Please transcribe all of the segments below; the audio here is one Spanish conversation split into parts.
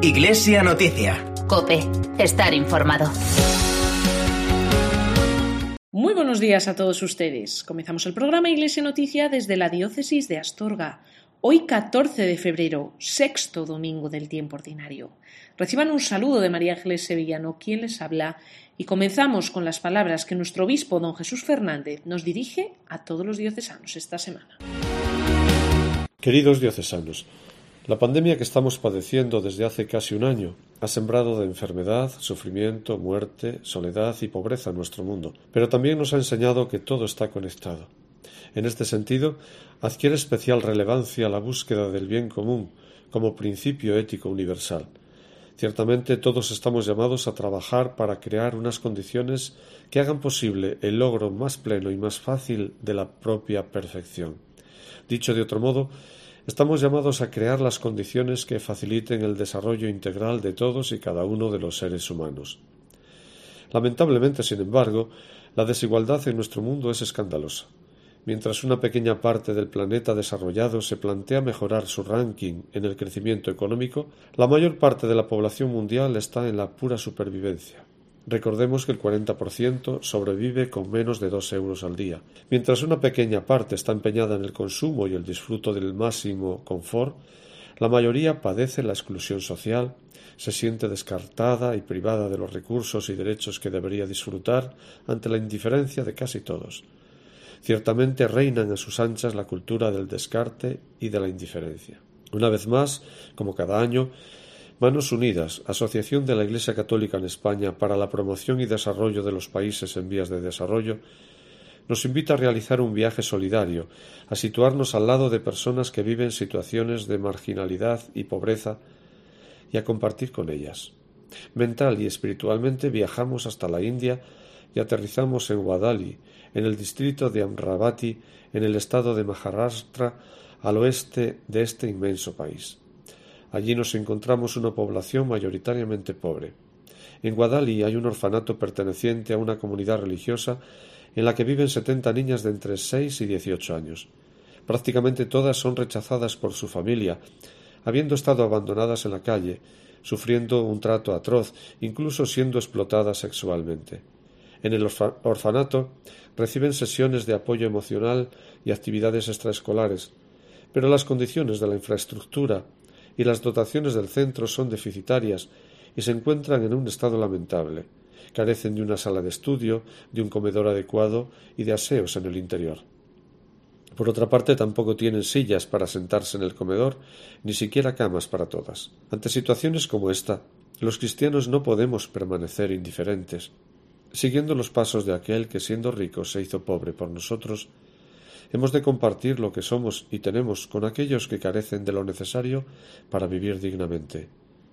Iglesia Noticia. COPE. Estar informado. Muy buenos días a todos ustedes. Comenzamos el programa Iglesia Noticia desde la Diócesis de Astorga. Hoy 14 de febrero, sexto domingo del tiempo ordinario. Reciban un saludo de María Ángeles Sevillano, quien les habla, y comenzamos con las palabras que nuestro obispo don Jesús Fernández nos dirige a todos los diocesanos esta semana. Queridos diocesanos, la pandemia que estamos padeciendo desde hace casi un año ha sembrado de enfermedad, sufrimiento, muerte, soledad y pobreza en nuestro mundo, pero también nos ha enseñado que todo está conectado. En este sentido, adquiere especial relevancia la búsqueda del bien común como principio ético universal. Ciertamente todos estamos llamados a trabajar para crear unas condiciones que hagan posible el logro más pleno y más fácil de la propia perfección. Dicho de otro modo, estamos llamados a crear las condiciones que faciliten el desarrollo integral de todos y cada uno de los seres humanos. Lamentablemente, sin embargo, la desigualdad en nuestro mundo es escandalosa. Mientras una pequeña parte del planeta desarrollado se plantea mejorar su ranking en el crecimiento económico, la mayor parte de la población mundial está en la pura supervivencia. Recordemos que el 40% sobrevive con menos de 2 euros al día. Mientras una pequeña parte está empeñada en el consumo y el disfruto del máximo confort, la mayoría padece la exclusión social, se siente descartada y privada de los recursos y derechos que debería disfrutar ante la indiferencia de casi todos. Ciertamente reinan a sus anchas la cultura del descarte y de la indiferencia. Una vez más, como cada año, Manos Unidas, Asociación de la Iglesia Católica en España para la Promoción y Desarrollo de los Países en Vías de Desarrollo, nos invita a realizar un viaje solidario, a situarnos al lado de personas que viven situaciones de marginalidad y pobreza y a compartir con ellas. Mental y espiritualmente viajamos hasta la India y aterrizamos en Guadali, en el distrito de Amravati, en el estado de Maharashtra, al oeste de este inmenso país. Allí nos encontramos una población mayoritariamente pobre. En Guadali hay un orfanato perteneciente a una comunidad religiosa en la que viven 70 niñas de entre 6 y 18 años. Prácticamente todas son rechazadas por su familia, habiendo estado abandonadas en la calle, sufriendo un trato atroz, incluso siendo explotadas sexualmente. En el orfanato reciben sesiones de apoyo emocional y actividades extraescolares, pero las condiciones de la infraestructura y las dotaciones del centro son deficitarias y se encuentran en un estado lamentable. Carecen de una sala de estudio, de un comedor adecuado y de aseos en el interior. Por otra parte, tampoco tienen sillas para sentarse en el comedor, ni siquiera camas para todas. Ante situaciones como esta, los cristianos no podemos permanecer indiferentes. Siguiendo los pasos de aquel que siendo rico se hizo pobre por nosotros, hemos de compartir lo que somos y tenemos con aquellos que carecen de lo necesario para vivir dignamente.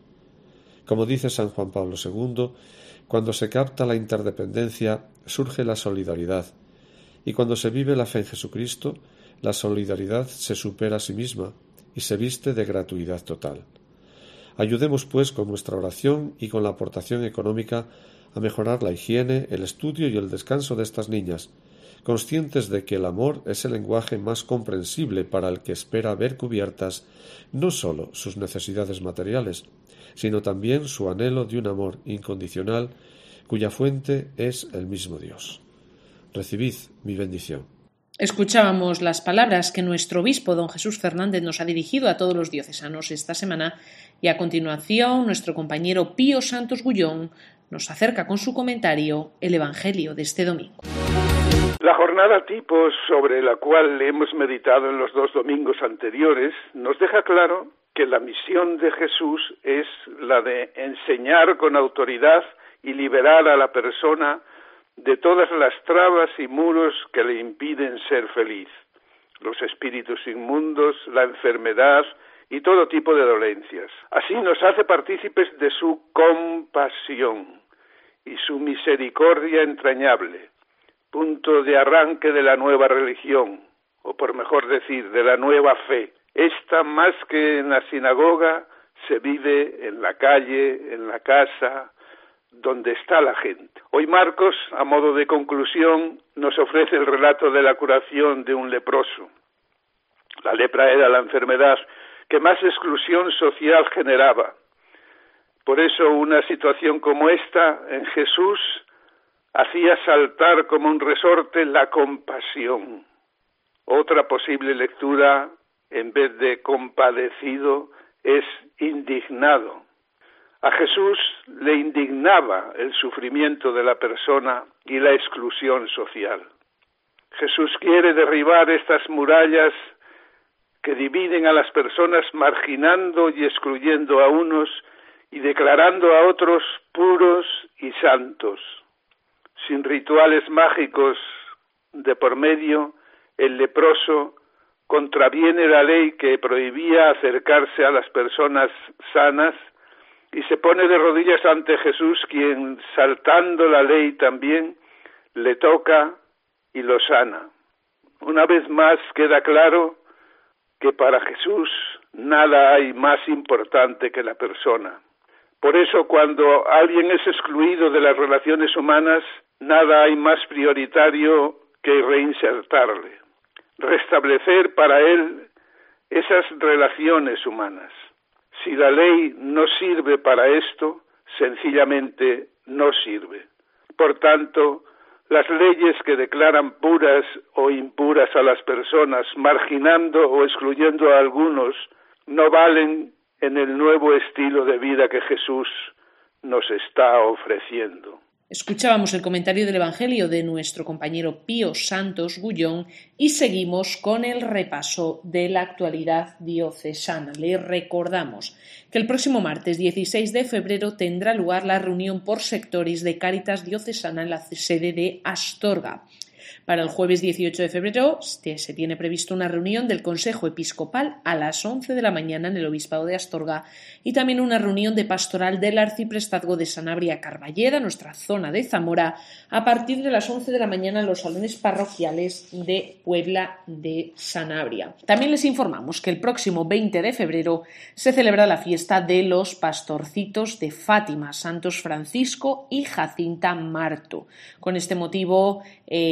Como dice San Juan Pablo II, cuando se capta la interdependencia surge la solidaridad, y cuando se vive la fe en Jesucristo, la solidaridad se supera a sí misma y se viste de gratuidad total. Ayudemos, pues, con nuestra oración y con la aportación económica a mejorar la higiene, el estudio y el descanso de estas niñas, conscientes de que el amor es el lenguaje más comprensible para el que espera ver cubiertas no sólo sus necesidades materiales, sino también su anhelo de un amor incondicional cuya fuente es el mismo Dios. Recibid mi bendición. Escuchábamos las palabras que nuestro obispo don Jesús Fernández nos ha dirigido a todos los diocesanos esta semana y a continuación nuestro compañero Pío Santos Gullón nos acerca con su comentario el Evangelio de este domingo. La jornada tipo sobre la cual hemos meditado en los 2 domingos anteriores nos deja claro que la misión de Jesús es la de enseñar con autoridad y liberar a la persona de todas las trabas y muros que le impiden ser feliz, los espíritus inmundos, la enfermedad y todo tipo de dolencias. Así nos hace partícipes de su compasión y su misericordia entrañable, punto de arranque de la nueva religión, o por mejor decir, de la nueva fe. Esta, más que en la sinagoga, se vive en la calle, en la casa, donde está la gente. Hoy Marcos, a modo de conclusión, nos ofrece el relato de la curación de un leproso. La lepra era la enfermedad que más exclusión social generaba. Por eso una situación como esta en Jesús hacía saltar como un resorte la compasión. Otra posible lectura, en vez de compadecido, es indignado. A Jesús le indignaba el sufrimiento de la persona y la exclusión social. Jesús quiere derribar estas murallas que dividen a las personas, marginando y excluyendo a unos y declarando a otros puros y santos. Sin rituales mágicos de por medio, el leproso contraviene la ley que prohibía acercarse a las personas sanas y se pone de rodillas ante Jesús, quien, saltando la ley también, le toca y lo sana. Una vez más queda claro que para Jesús nada hay más importante que la persona. Por eso, cuando alguien es excluido de las relaciones humanas, nada hay más prioritario que reinsertarle, restablecer para él esas relaciones humanas. Si la ley no sirve para esto, sencillamente no sirve. Por tanto, las leyes que declaran puras o impuras a las personas, marginando o excluyendo a algunos, no valen en el nuevo estilo de vida que Jesús nos está ofreciendo. Escuchábamos el comentario del Evangelio de nuestro compañero Pío Santos Gullón y seguimos con el repaso de la actualidad diocesana. Le recordamos que el próximo martes 16 de febrero tendrá lugar la reunión por sectores de Cáritas Diocesana en la sede de Astorga. Para el jueves 18 de febrero se tiene previsto una reunión del Consejo Episcopal a las 11 de la mañana en el Obispado de Astorga y también una reunión de pastoral del Arciprestazgo de Sanabria-Carballeda, nuestra zona de Zamora, a partir de las 11 de la mañana en los salones parroquiales de Puebla de Sanabria. También les informamos que el próximo 20 de febrero se celebra la fiesta de los pastorcitos de Fátima, Santos Francisco y Jacinta Marto. Con este motivo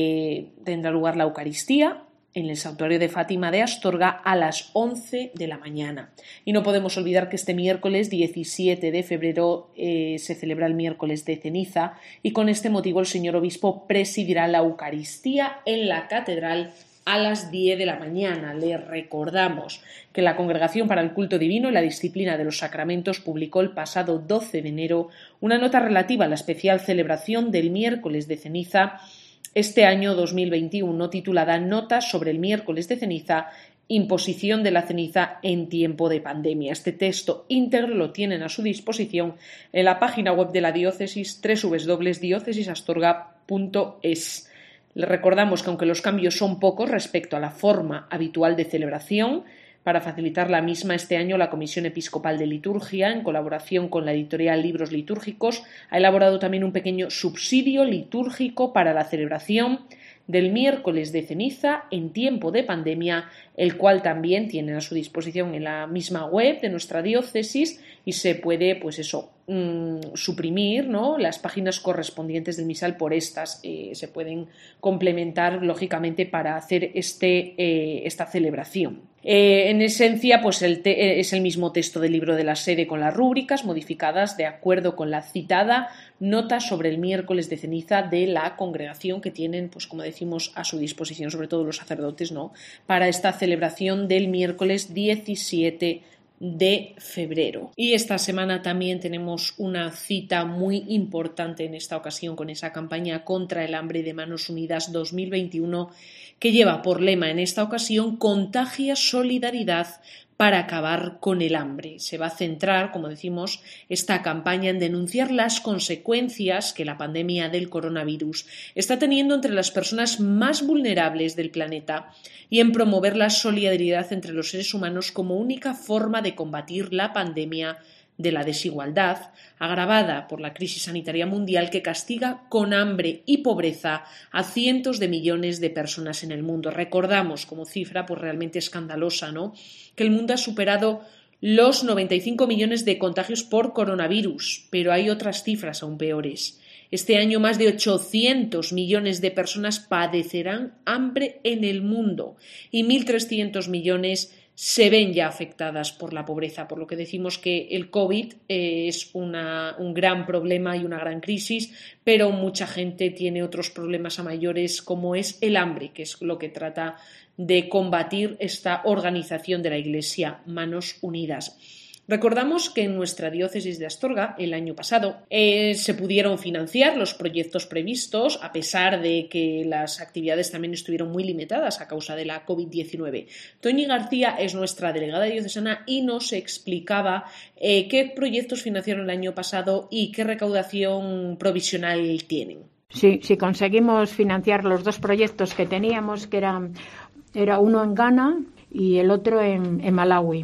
tendrá lugar la Eucaristía en el Santuario de Fátima de Astorga a las 11 de la mañana. Y no podemos olvidar que este miércoles 17 de febrero se celebra el miércoles de ceniza y con este motivo el señor obispo presidirá la Eucaristía en la catedral a las 10 de la mañana. Le recordamos que la Congregación para el Culto Divino y la Disciplina de los Sacramentos publicó el pasado 12 de enero una nota relativa a la especial celebración del miércoles de ceniza este año 2021, titulada Notas sobre el miércoles de ceniza, imposición de la ceniza en tiempo de pandemia. Este texto íntegro lo tienen a su disposición en la página web de la diócesis www.diocesisastorga.es. Les recordamos que aunque los cambios son pocos respecto a la forma habitual de celebración, para facilitar la misma, este año la Comisión Episcopal de Liturgia, en colaboración con la editorial Libros Litúrgicos, ha elaborado también un pequeño subsidio litúrgico para la celebración del miércoles de ceniza en tiempo de pandemia, el cual también tienen a su disposición en la misma web de nuestra diócesis y se puede, suprimir, ¿no?, las páginas correspondientes del misal por estas. Se pueden complementar, lógicamente, para hacer esta celebración. En esencia, es el mismo texto del libro de la sede con las rúbricas modificadas de acuerdo con la citada nota sobre el miércoles de ceniza de la congregación que tienen, como decimos, a su disposición, sobre todo los sacerdotes, ¿no?, para esta celebración del miércoles 17 de febrero. Y esta semana también tenemos una cita muy importante en esta ocasión con esa campaña contra el hambre de Manos Unidas 2021 que lleva por lema en esta ocasión Contagia solidaridad para acabar con el hambre. Se va a centrar, como decimos, esta campaña en denunciar las consecuencias que la pandemia del coronavirus está teniendo entre las personas más vulnerables del planeta y en promover la solidaridad entre los seres humanos como única forma de combatir la pandemia de la desigualdad, agravada por la crisis sanitaria mundial que castiga con hambre y pobreza a cientos de millones de personas en el mundo. Recordamos como cifra realmente escandalosa, ¿no?, que el mundo ha superado los 95 millones de contagios por coronavirus, pero hay otras cifras aún peores. Este año más de 800 millones de personas padecerán hambre en el mundo y 1.300 millones se ven ya afectadas por la pobreza, por lo que decimos que el COVID es un gran problema y una gran crisis, pero mucha gente tiene otros problemas a mayores, como es el hambre, que es lo que trata de combatir esta organización de la Iglesia, Manos Unidas. Recordamos que en nuestra diócesis de Astorga el año pasado se pudieron financiar los proyectos previstos, a pesar de que las actividades también estuvieron muy limitadas a causa de la COVID-19. Toñi García es nuestra delegada diocesana y nos explicaba qué proyectos financiaron el año pasado y qué recaudación provisional tienen. Sí, conseguimos financiar los dos proyectos que teníamos, que era uno en Ghana y el otro en Malawi.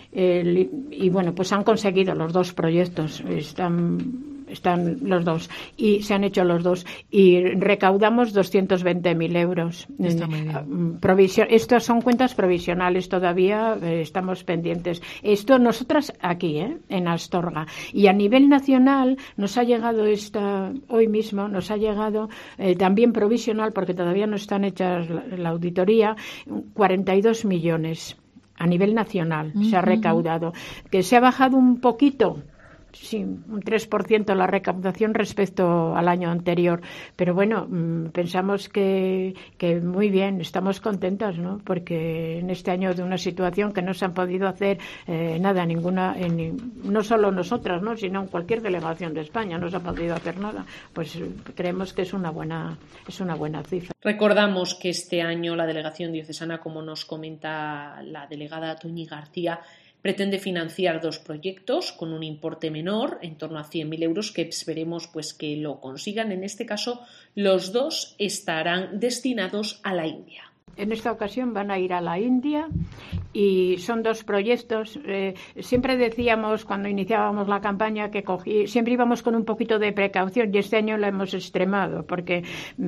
Y bueno, pues han conseguido los dos proyectos, están los dos y se han hecho los dos y recaudamos 220.000 euros. Está muy bien. Estos son cuentas provisionales todavía, estamos pendientes. Esto nosotras aquí, en Astorga. Y a nivel nacional nos ha llegado hoy mismo nos ha llegado también provisional, porque todavía no están hechas la auditoría, 42 millones. A nivel nacional se ha recaudado, que se ha bajado un poquito, sí, un 3% la recaudación respecto al año anterior, pero bueno, pensamos que muy bien, estamos contentas, ¿no? Porque en este año de una situación que no se han podido hacer nada, no solo nosotras, ¿no? Sino en cualquier delegación de España no se ha podido hacer nada, pues creemos que es una buena cifra. Recordamos que este año la delegación diocesana, como nos comenta la delegada Toñi García, pretende financiar dos proyectos con un importe menor, en torno a 100.000 euros, que esperemos pues que lo consigan. En este caso, los dos estarán destinados a la India. En esta ocasión van a ir a la India y son dos proyectos. Siempre decíamos cuando iniciábamos la campaña que siempre íbamos con un poquito de precaución y este año lo hemos extremado porque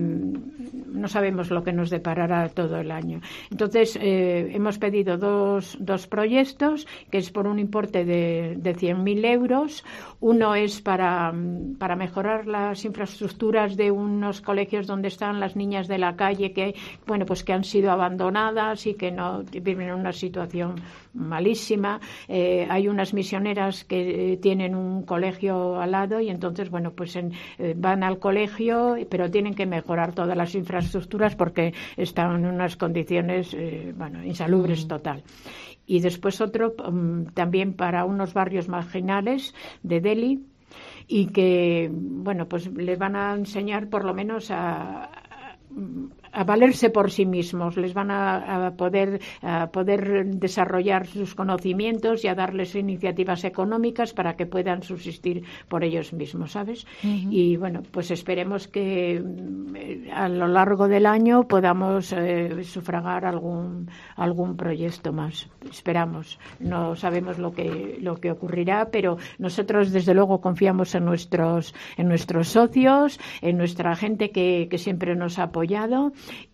no sabemos lo que nos deparará todo el año. Entonces hemos pedido dos proyectos, que es por un importe de 100.000 euros. Uno es para mejorar las infraestructuras de unos colegios donde están las niñas de la calle que han sido abandonadas y que no viven en una situación malísima. Hay unas misioneras que tienen un colegio al lado y entonces van al colegio, pero tienen que mejorar todas las infraestructuras porque están en unas condiciones insalubres total. Y después otro también para unos barrios marginales de Delhi y que les van a enseñar por lo menos a valerse por sí mismos, les van a poder desarrollar sus conocimientos y a darles iniciativas económicas para que puedan subsistir por ellos mismos, ¿sabes? Uh-huh. Y pues esperemos que a lo largo del año podamos sufragar algún proyecto más. Esperamos. No sabemos lo que ocurrirá, pero nosotros desde luego confiamos en nuestros socios, en nuestra gente que siempre nos ha apoyado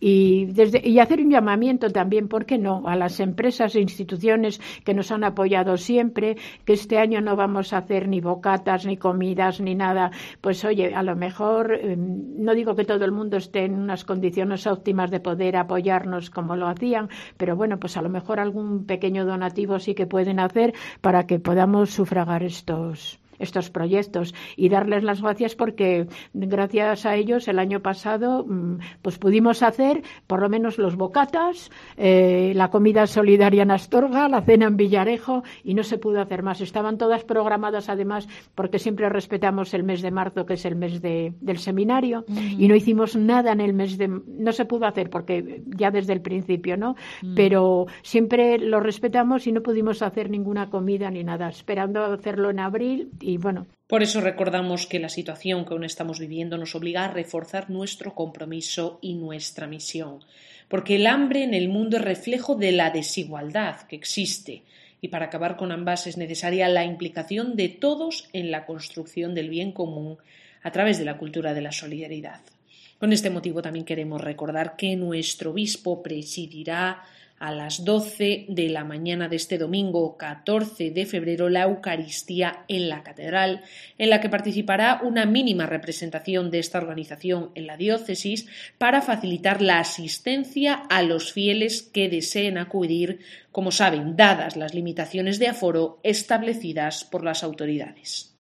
y hacer un llamamiento también, ¿por qué no?, a las empresas e instituciones que nos han apoyado siempre, que este año no vamos a hacer ni bocatas, ni comidas, ni nada. Pues oye, a lo mejor, no digo que todo el mundo esté en unas condiciones óptimas de poder apoyarnos como lo hacían, pero pues a lo mejor algún pequeño donativo sí que pueden hacer para que podamos sufragar estos proyectos y darles las gracias porque gracias a ellos el año pasado pues pudimos hacer por lo menos los bocatas, la comida solidaria en Astorga, la cena en Villarejo y no se pudo hacer más. Estaban todas programadas además porque siempre respetamos el mes de marzo, que es el mes del seminario, y no hicimos nada en el mes no se pudo hacer porque ya desde el principio, ¿no? Pero siempre lo respetamos y no pudimos hacer ninguna comida ni nada, esperando hacerlo en abril. Y por eso recordamos que la situación que aún estamos viviendo nos obliga a reforzar nuestro compromiso y nuestra misión, porque el hambre en el mundo es reflejo de la desigualdad que existe y para acabar con ambas es necesaria la implicación de todos en la construcción del bien común a través de la cultura de la solidaridad. Con este motivo también queremos recordar que nuestro obispo presidirá a las 12 de la mañana de este domingo 14 de febrero la Eucaristía en la Catedral, en la que participará una mínima representación de esta organización en la diócesis para facilitar la asistencia a los fieles que deseen acudir, como saben, dadas las limitaciones de aforo establecidas por las autoridades.